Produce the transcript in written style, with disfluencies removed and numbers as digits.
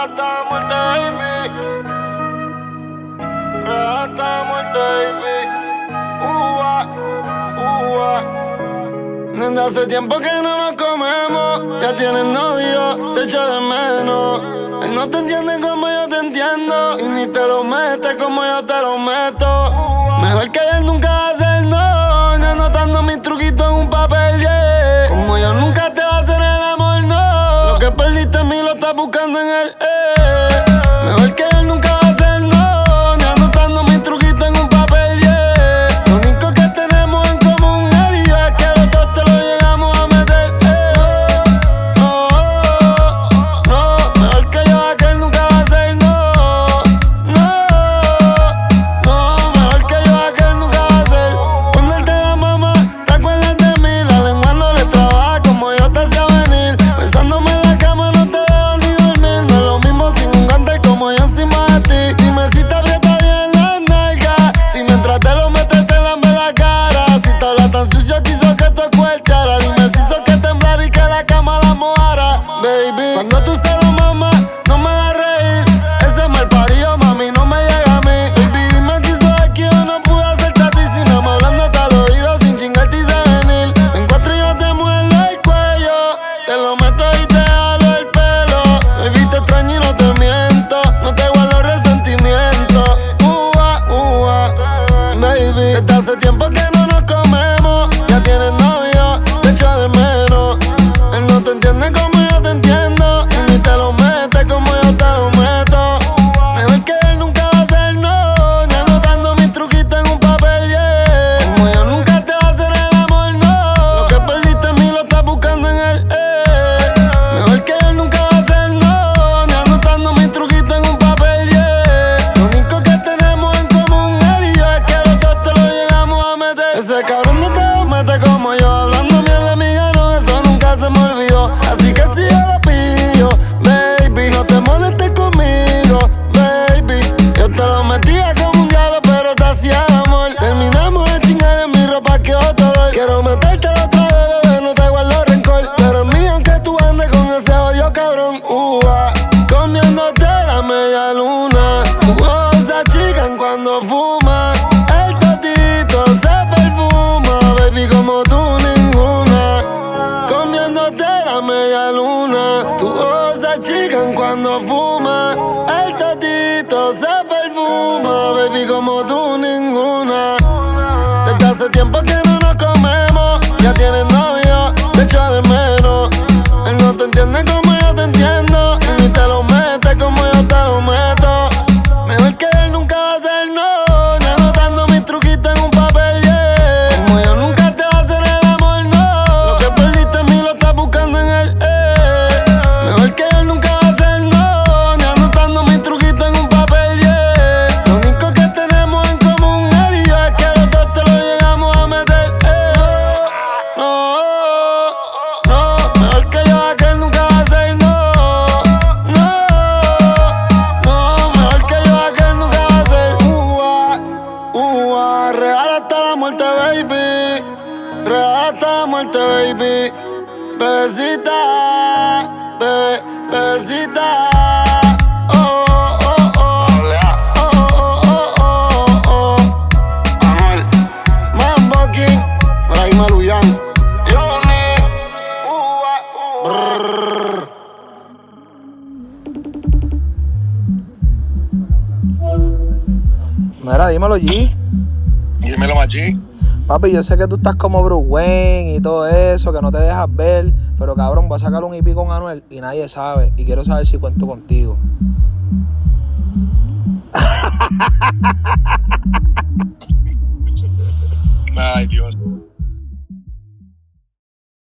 hasta la muerte, baby. Hasta la muerte, baby. Desde hace tiempo que no nos comemos. Ya tienes novio, te echo de menos. Él no te entiende como yo te entiendo, y ni te lo mete como yo te lo meto. Mejor que él nunca va a hacer no. Ya anotando mis truquitos en un papel, yeah. Como yo nunca te va a hacer el amor, no. Lo que perdiste en mí lo estás buscando en él, Mejor que él nunca va a hacer no. Ya anotando mis truquitos en un papel, yeah. Lo único que tenemos en común él y yo es que los dos te lo llegamos a meter, No, mejor que yo a que él nunca va a hacer no. No, mejor que yo a que él nunca va a hacer. Cuando él te da mamá, te acuerdas de mí. La lengua no le trabaja como yo te hacía venir. Pensándome en la cama no te dejo ni dormir. No es lo mismo sin un gante como yo encima de ti. Dime si te aprieta bien las nalgas, si mientras te lo metes te lambe la cara. Si te habla tan sucio que hizo que tu cuarteara. Dime si hizo que temblara y que la cama la mojara, baby. Cuando tú se lo mamas, no me hagas reír. Ese mal parido, mami, no me llega a mí. Baby, dime qué hizo aquí, yo no pude hacerte a ti. Si no me hablándote al oído, sin chingarte y sé venir. Te encuentro y yo te muerdo el cuello. Te lo meto y te jalo el pelo. Baby, te extraño y no te miento. No te guardo resentimiento. Baby, desde hace tiempo que no nos comemos. Ya tienes novio, te echo de menos. Él no te entiende como yo te entiendo, y ni te lo mete como yo te lo meto. Mejor que él nunca va a hacer no. Ya anotando mis truquitos en un papel, yeah. Como yo nunca te va a hacer el amor, no. Lo que perdiste en mí lo estás buscando en él, Mejor que él nunca va a hacer no. Ya anotando mis truquitos en un papel, yeah. Lo único que tenemos en común él y yo es que los dos te lo llegamos a meter. Ese cabrón no te lo mete como yo. Hablando miel de mi gano, eso nunca se me olvidó. Así que si yo lo pillo, baby, no te molestes conmigo, baby. Yo te lo metía como un diablo, pero te hacía amor. Terminamos de chingar en mi ropa, que otro olor. Quiero meterte la otra vez, bebé, no te guardo rencor. Pero es mío aunque tú andes con ese odio cabrón, comiéndote la media luna. Tus ojos se achican cuando fumas. El totito se perfuma, baby, como tú ninguna. Comiéndote la media luna. Tus ojos se achican cuando fumas. El totito se perfuma, baby, como tú ninguna. Desde hace tiempo que no nos comemos. Ya tienes novio, te echo de menos. Él no te entiende como yo te entiendo, y ni te lo mete como yo te lo meto. Mejor que él nunca va a hacer no. Ya anotando mis truquitos en un papel, yeah. Como yo nunca te va a hacer el amor, no. Lo que perdiste en mí lo estás buscando en él, Mejor que él nunca va a hacer no. Ya anotando mis truquitos en un papel, yeah. Lo único que tenemos en común él y yo es que los dos te lo llegamos a meter, No, mejor que yo a que él nunca va a hacer no. Mejor que yo a que él nunca va a hacer. Real hasta la muerte, baby. Real hasta la muerte, baby. Bebecita, bebecita. Mambo King, Brahim Aluyan. Brrr. Mira, dímelo, G. Dímelo, Maggi. Papi, yo sé que tú estás como Bruce Wayne y todo eso, que no te dejas ver, pero cabrón, voy a sacar un EP con Anuel y nadie sabe, y quiero saber si cuento contigo. Ay, Dios.